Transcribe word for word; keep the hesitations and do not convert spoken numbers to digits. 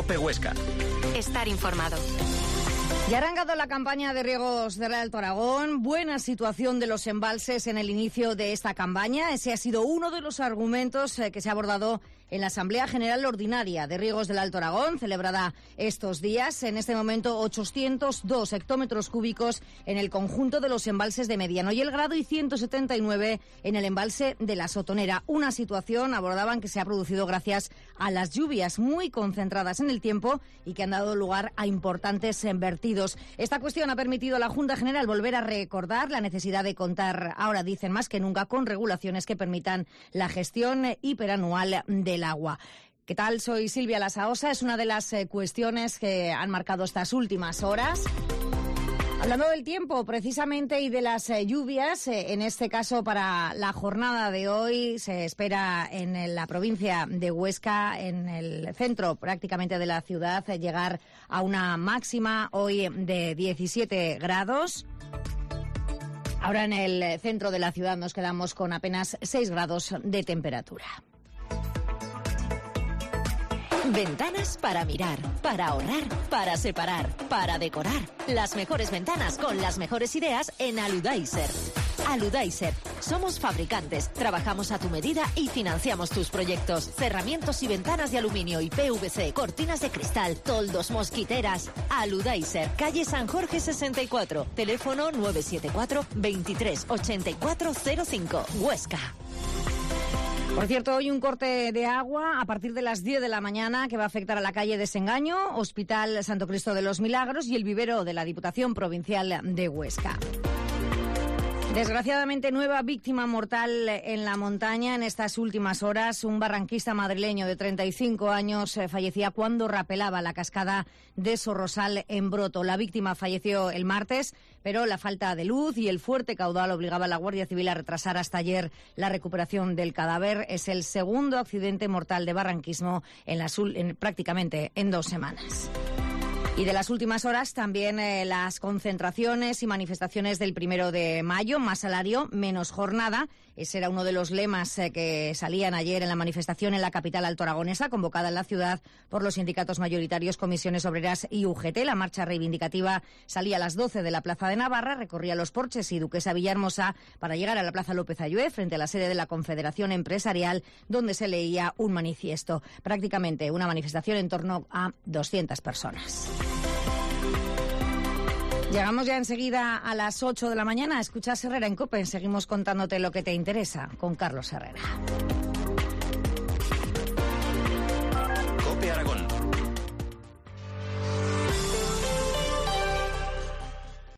COPE Huesca. Estar informado. Ya ha arrancado la campaña de riegos del Alto Aragón. Buena situación de los embalses en el inicio de esta campaña. Ese ha sido uno de los argumentos que se ha abordado en la Asamblea General Ordinaria de Riegos del Alto Aragón, celebrada estos días. En este momento, ochocientos dos hectómetros cúbicos en el conjunto de los embalses de Mediano y el Grado y ciento setenta y nueve en el embalse de la Sotonera. Una situación, abordaban, que se ha producido gracias a las lluvias muy concentradas en el tiempo y que han dado lugar a importantes vertidos. Esta cuestión ha permitido a la Junta General volver a recordar la necesidad de contar, ahora dicen más que nunca, con regulaciones que permitan la gestión hiperanual del agua. ¿Qué tal? Soy Silvia Lasaosa. Es una de las eh, cuestiones que han marcado estas últimas horas. Hablando del tiempo, precisamente, y de las eh, lluvias, eh, en este caso para la jornada de hoy se espera en la provincia de Huesca, en el centro prácticamente de la ciudad, eh, llegar a una máxima hoy de diecisiete grados. Ahora en el centro de la ciudad nos quedamos con apenas seis grados de temperatura. Ventanas para mirar, para ahorrar, para separar, para decorar. Las mejores ventanas con las mejores ideas en Aludaiser. Aludaiser. Somos fabricantes, trabajamos a tu medida y financiamos tus proyectos. Cerramientos y ventanas de aluminio y P V C, cortinas de cristal, toldos, mosquiteras. Aludaiser, calle San Jorge sesenta y cuatro. Teléfono nueve siete cuatro, veintitrés, ochenta y cuatro cero cinco. Huesca. Por cierto, hoy un corte de agua a partir de las diez de la mañana que va a afectar a la calle Desengaño, Hospital Santo Cristo de los Milagros y el vivero de la Diputación Provincial de Huesca. Desgraciadamente, nueva víctima mortal en la montaña en estas últimas horas. Un barranquista madrileño de treinta y cinco años fallecía cuando rapelaba la cascada de Sorrosal en Broto. La víctima falleció el martes, pero la falta de luz y el fuerte caudal obligaba a la Guardia Civil a retrasar hasta ayer la recuperación del cadáver. Es el segundo accidente mortal de barranquismo en las, en, prácticamente en dos semanas. Y de las últimas horas también eh, las concentraciones y manifestaciones del primero de mayo, más salario, menos jornada. Ese era uno de los lemas eh, que salían ayer en la manifestación en la capital altoaragonesa, convocada en la ciudad por los sindicatos mayoritarios, Comisiones Obreras y U G T. La marcha reivindicativa salía a las doce de la Plaza de Navarra, recorría Los Porches y Duquesa Villahermosa para llegar a la Plaza López Ayué, frente a la sede de la Confederación Empresarial, donde se leía un manifiesto. Prácticamente una manifestación en torno a doscientas personas. Llegamos ya enseguida a las ocho de la mañana. Escuchas Herrera en COPE. Seguimos contándote lo que te interesa con Carlos Herrera.